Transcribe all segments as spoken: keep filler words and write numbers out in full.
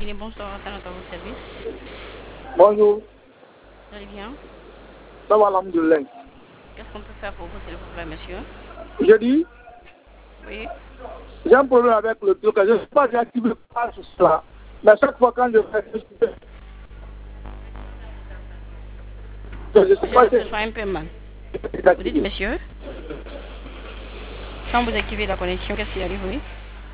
cabinet, bonsoir, à votre service. Bonjour. Vous allez bien? Ça va, alhamdoulilah. Qu'est-ce qu'on peut faire pour vous, s'il vous plaît, monsieur? Je dis, Oui. j'ai un problème avec le truc. Je ne sais pas, j'ai activé pas sur cela. Mais chaque fois quand je fais, je ne sais pas Je ce soit un peu mal. Vous dites, monsieur, quand vous activez la connexion, qu'est-ce qui arrive, oui?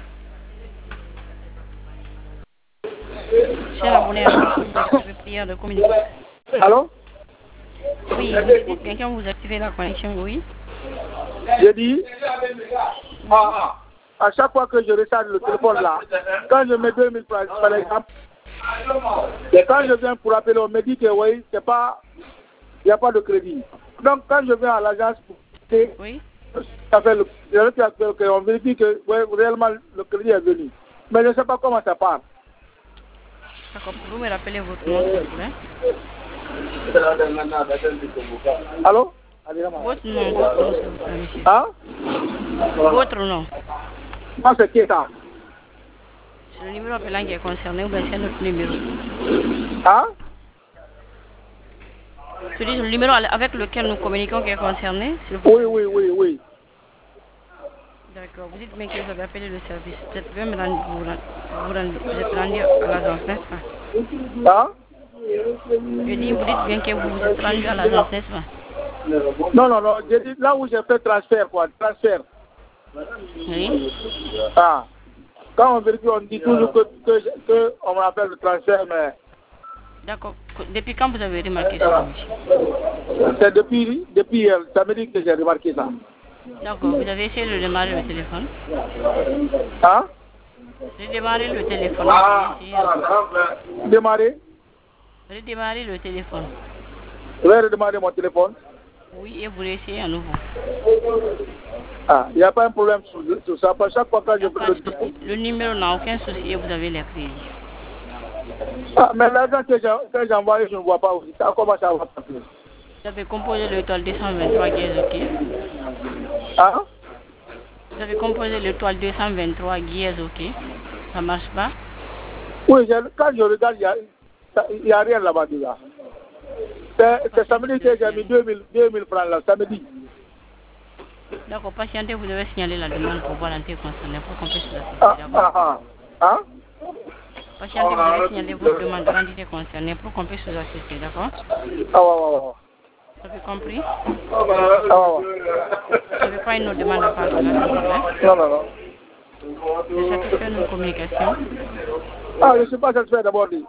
Cher abonné, je vais prier de communiquer. Allô? Oui, vous dites bien quand vous activez la connexion, oui? Je dis, à, à chaque fois que je recharge le téléphone là, quand je mets deux mille francs, par exemple, et quand je viens pour appeler, on me dit que oui, c'est pas, il n'y a pas de crédit. Donc quand je viens à l'agence pour oui. ça fait le, le, on vérifie que oui, réellement le crédit est venu. Mais je ne sais pas comment ça part. D'accord, vous me rappelez votre nom, s'il vous plaît? Allô? Votre nom, votre nom, s'il vous plaît, monsieur. Hein? Votre nom. Moi, c'est Kéta. C'est le numéro appelant qui est concerné ou bien c'est notre numéro? Hein? Je dis le numéro avec lequel nous communiquons qui est concerné, s'il vous plaît. Oui, oui, oui, oui. D'accord, vous dites bien que vous avez appelé le service. Vous êtes bien rendu, vous, vous, vous êtes rendu à l'agence, n'est-ce pas? Hein? Je dis, vous dites bien que vous vous êtes rendu à l'agence, n'est-ce pas? Non, non, non, je dis là où j'ai fait transfert, quoi, transfert. Oui. Ah. Quand on vérifie, on dit toujours que, que, que on m'appelle le transfert, mais... D'accord. Depuis quand vous avez remarqué ça, monsieur? C'est depuis, depuis hier, samedi que j'ai remarqué ça. D'accord, vous avez essayé de démarrer le téléphone? Hein? Redémarrer le téléphone. Démarrer? Redémarrer le téléphone. Je vais redémarrer mon téléphone. Oui, et vous l'essayez à nouveau. Ah, il n'y a pas un problème sur, sur ça. Parce que chaque fois que je fais le téléphone... Le numéro n'a aucun souci et vous avez les crédits. Ah, mais l'argent que j'ai envoyé, je ne vois pas aussi. Ça commence à voir ça. Vous avez composé l'étoile deux cent vingt-trois qui est OK. Hein? Vous avez composé l'étoile deux cent vingt-trois qui est OK. Ça ne marche pas? Oui, je, quand je regarde, il n'y a, a rien là-bas déjà. C'est samedi que j'ai mis deux mille francs là, samedi. D'accord, patientez, vous devez signaler la demande pour voir l'entrée concernée pour qu'on puisse la Ah, ah, ah. Hein? Patientez, vous devez signaler votre demande de l'entité concernée pour qu'on puisse vous assister, d'accord? Ah, ouais, ouais, ouais. Vous avez compris? Ah, ouais. Vous n'avez pas une autre demande à part de là, s'il vous plaît? Non, non, non. Vous êtes satisfait de nos communications? Ah, je ne suis pas satisfait d'abord dit.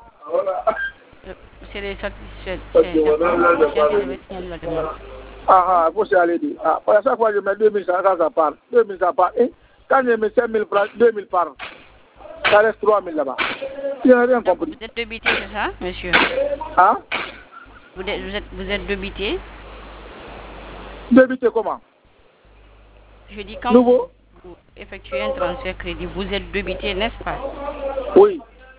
Vous serez satisfait, d'accord? Patientez, vous devez signaler la demande. Ah, ah, il faut se aller dire. Ah, à chaque fois que je mets deux mille, ça, ça part. deux mille, ça part. Et quand je mets cinq mille francs, deux mille par, ça reste trois mille là-bas. Je n'ai rien compris. Vous êtes débité, c'est ça, monsieur? Hein? Vous êtes, vous êtes, vous êtes débité? Débité comment? Je dis quand Nouveau? Vous, vous effectuez un transfert crédit, vous êtes débité, n'est-ce pas? Oui.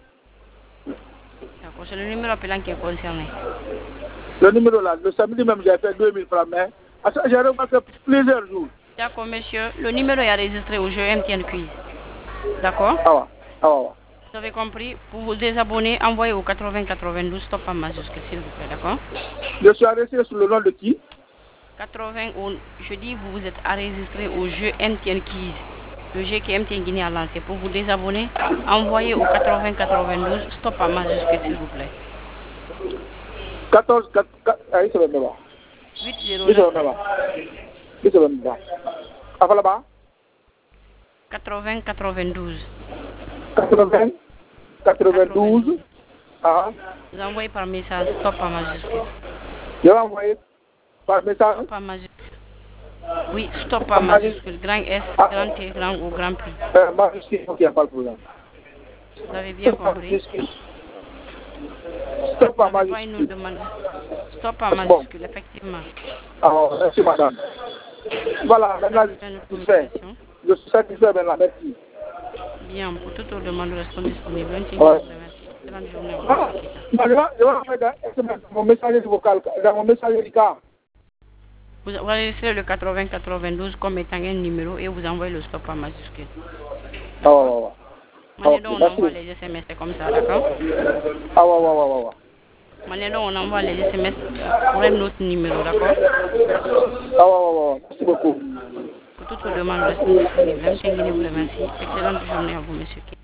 D'accord, c'est le numéro appelant qui est concerné. Le numéro là, le samedi même, j'ai fait deux mille francs, mais j'ai remarqué plusieurs jours. D'accord, monsieur. Le numéro est enregistré au jeu M T N Quiz. D'accord? Ah ouais. Ah ouais. Vous avez compris? Pour vous désabonner, envoyez au quatre-vingts quatre-vingt-douze, stop en majuscule, s'il vous plaît, d'accord? Je suis enregistré sous le nom de qui? quatre-vingts, je dis, vous vous êtes enregistré au jeu M T N Quiz. Le jeu que M T N Guinée a lancé. Pour vous désabonner, envoyez au quatre-vingts quatre-vingt-douze, stop en majuscule, s'il vous plaît. quatorze, quatre, quatre, ah, il se met là-bas. huit zéro Il se neuf. met là-bas. Il se met là-bas. Enfin là-bas? quatre-vingts quatre-vingt-douze. quatre-vingts, quatre-vingt-douze. Ah. Vous envoyez par message, stop en majuscule. Je vais envoyer par message. Stop en majuscule. Oui, stop en majuscule. Grand S, ah. grand T, grand O, grand P. Euh, majuscule, ok, il n'y a pas de problème. Vous avez bien compris? Stop en majuscule. Pas une autre demande. Stop en majuscule, bon. Effectivement. Alors, merci madame. Voilà, maintenant, je suis fait. Je suis satisfait maintenant, merci. Bien, pour toute autre demande, nous restons disponibles. Ouais. Excellente journée. Ah, je vais envoyer mon messager vocal, dans mon messager car. Vous enregistrez le quatre-vingts quatre-vingt-douze comme étant un numéro et vous envoyez le stop en majuscule. Oh. Maintenant, on envoie les S M S, c'est comme ça, d'accord? Ah, ouais, ouais, ouais, ouais. Maintenant, on envoie les S M S pour un autre numéro, d'accord? Ah, ouais, ouais, ouais. Merci beaucoup. Pour toute demande, restez disponible. Merci. Excellente journée à vous, monsieur K.